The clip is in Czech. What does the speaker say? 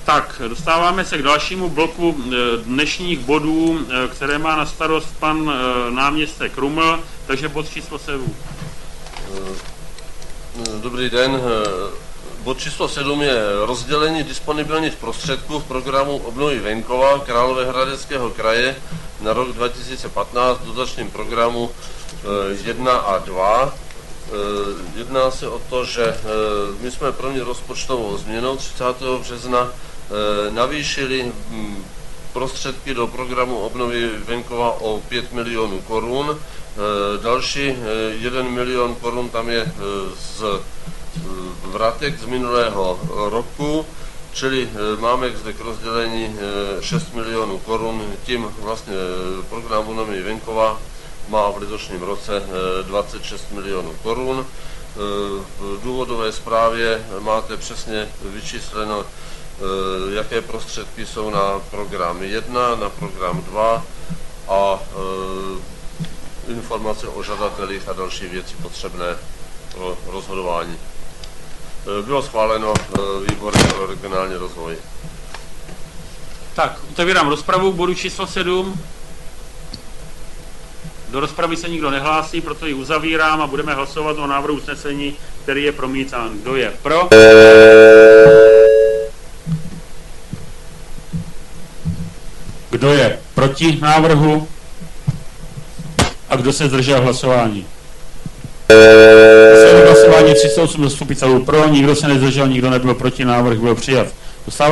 Tak, dostáváme se k dalšímu bloku dnešních bodů, které má na starost pan náměstek Ruml, takže bod číslo 7. Dobrý den. Bod číslo 7 je rozdělení disponibilních prostředků v programu obnovy venkova Královéhradeckého kraje na rok 2015 v dotačním programu 1 a 2. Jedná se o to, že my jsme první rozpočtovou změnou 30. března navýšili prostředky do programu obnovy venkova o 5 milionů korun. Další 1 milion korun tam je z vratek z minulého roku, čili máme zde k rozdělení 6 milionů korun. Tím vlastně program obnovy venkova má v letošním roce 26 milionů korun. V důvodové zprávě máte přesně vyčísleno, jaké prostředky jsou na program 1, na program 2 a informace o žadatelích a další věci potřebné pro rozhodování. Bylo schváleno výborem pro regionální rozvoj. Tak, otevírám rozpravu k bodu číslo 7. Do rozpravy se nikdo nehlásí, proto ji uzavírám a budeme hlasovat o návrhu usnesení, který je promítán. Kdo je pro? Kdo je proti návrhu? A kdo se zdržel hlasování? Hlasování 38 zastupitelů pro, nikdo se nezdržel, nikdo nebyl proti, návrh byl přijat.